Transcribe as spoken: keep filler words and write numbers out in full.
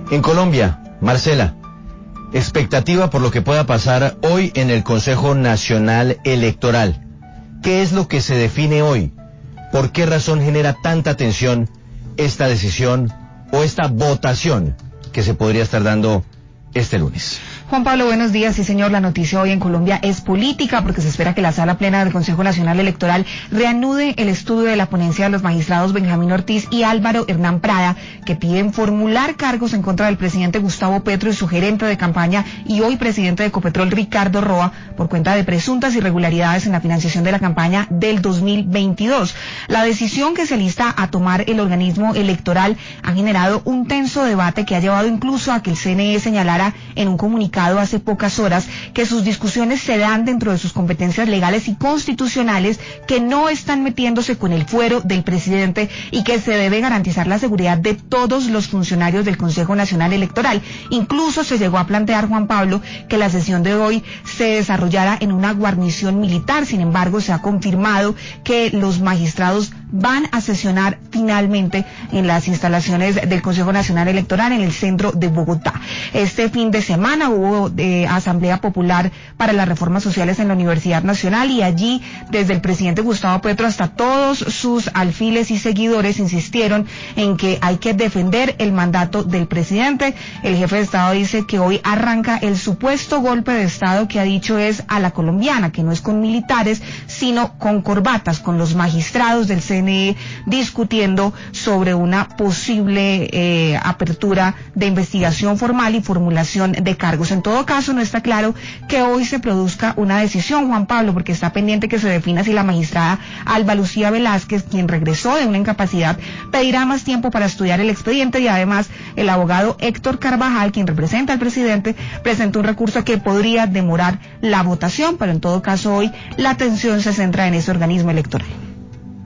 En Colombia, Marcela, expectativa por lo que pueda pasar hoy en el Consejo Nacional Electoral. ¿Qué es lo que se define hoy? ¿Por qué razón genera tanta tensión esta decisión o esta votación que se podría estar dando este lunes? Juan Pablo, buenos días. Sí, señor, la noticia hoy en Colombia es política porque se espera que la Sala Plena del Consejo Nacional Electoral reanude el estudio de la ponencia de los magistrados Benjamín Ortiz y Álvaro Hernán Prada, que piden formular cargos en contra del presidente Gustavo Petro y su gerente de campaña y hoy presidente de Ecopetrol, Ricardo Roa, por cuenta de presuntas irregularidades en la financiación de la campaña del dos mil veintidós. La decisión que se alista a tomar el organismo electoral ha generado un tenso debate que ha llevado incluso a que el C N E señalara en un comunicado hace pocas horas que sus discusiones se dan dentro de sus competencias legales y constitucionales, que no están metiéndose con el fuero del presidente y que se debe garantizar la seguridad de todos los funcionarios del Consejo Nacional Electoral. Incluso se llegó a plantear, Juan Pablo, que la sesión de hoy se desarrollara en una guarnición militar. Sin embargo, se ha confirmado que los magistrados van a sesionar finalmente en las instalaciones del Consejo Nacional Electoral en el centro de Bogotá. Este fin de semana hubo de Asamblea Popular para las Reformas Sociales en la Universidad Nacional y allí desde el presidente Gustavo Petro hasta todos sus alfiles y seguidores insistieron en que hay que defender el mandato del presidente. El jefe de Estado dice que hoy arranca el supuesto golpe de Estado que ha dicho es a la colombiana, que no es con militares sino con corbatas, con los magistrados del C N E discutiendo sobre una posible eh, apertura de investigación formal y formulación de cargos. En todo caso, no está claro que hoy se produzca una decisión, Juan Pablo, porque está pendiente que se defina si la magistrada Alba Lucía Velázquez, quien regresó de una incapacidad, pedirá más tiempo para estudiar el expediente, y además el abogado Héctor Carvajal, quien representa al presidente, presentó un recurso que podría demorar la votación, pero en todo caso hoy la atención se centra en ese organismo electoral.